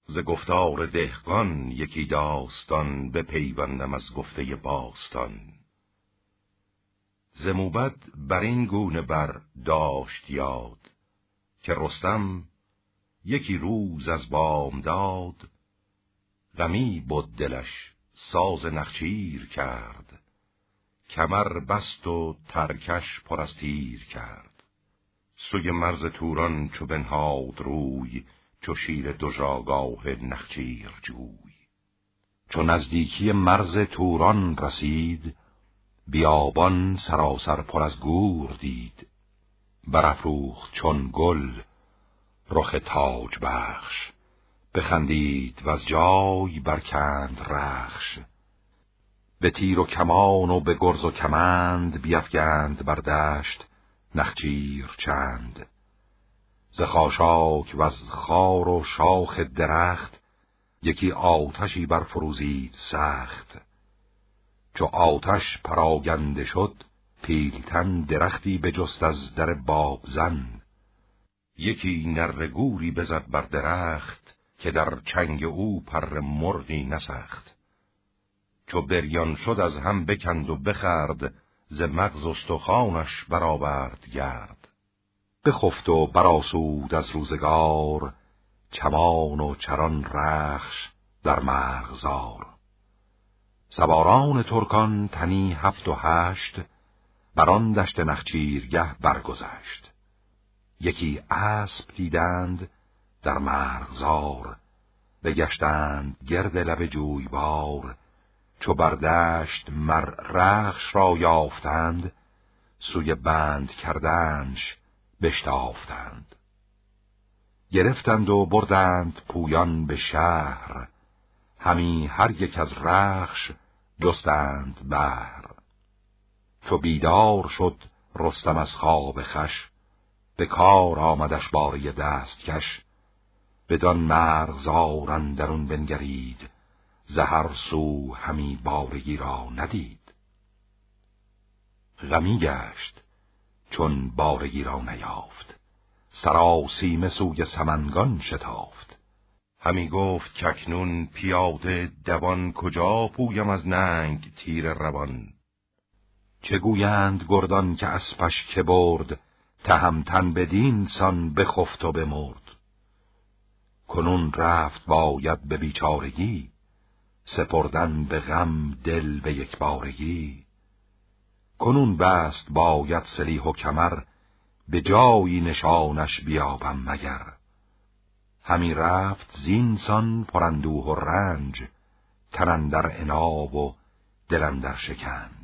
ز گفتار دهقان یکی داستان بپیوندم از گفته باستان. ز موبد بر این گونه بر داشت یاد، که رستم یکی روز از بامداد، غمی بد دلش ساز نخچیر کرد، کمر بست و ترکش پر از تیر کرد. سوی مرز توران چو بنهاد روی، چو شیر دژآگاه نخچیر جوی. چو نزدیکی مرز توران رسید، بیابان سراسر پر از گور دید. برافروخت چون گل رخ تاج بخش، بخندید و از جای برکند رخش. به تیر و کمان و به گرز و کمند، بیفگند بر دشت نخچیر چند. ز خاشاک و از خار و شاخ درخت، یکی آتشی برفروزید سخت. چو آتش پراگنده شد، پیلتن درختی بجست از در بابزن. یکی نره گوری بزد بر درخت، که در چنگ او پر مرغی نسخت. چو بریان شد از هم بکند و بخورد، ز مغز استخوانش برآورد گرد. بخفت و برآسود از روزگار، چمان و چران رخش در مرغزار. سواران ترکان تنی 7 و 8، بران دشت نخچیرگه برگذشت. یکی اسب دیدند در مرغزار، بگشتند گرد لب جویبار. چو بر دشت مر رخش را یافتند، سوی بند کردنش بشتافتند. گرفتند و بردند پویان به شهر، همی هر یک از رخش جستند بهر. چو بیدار شد رستم از خواب خوش، به کار آمدش باره دستکش. بدان مرغزار اندرون بنگرید، ز هر سو همی بارگی را ندید. غمی گشت چون بارگی را نیافت، سراسیمه سوی سمنگان شتافت. همی گفت کاکنون پیاده دوان، کجا پویم از ننگ تیر روان. چه گویند گردان که اسپش که برد، تهمتن بدین سان بخفت و بمرد. کنون رفت باید به بیچارگی، سپردن به غم دل به یک بارگی. کنون بست باید سلیح و کمر، به جایی نشانش بیابم مگر. همی رفت زینسان پراندوه و رنج، تن اندر عناب و دل اندر شکنج.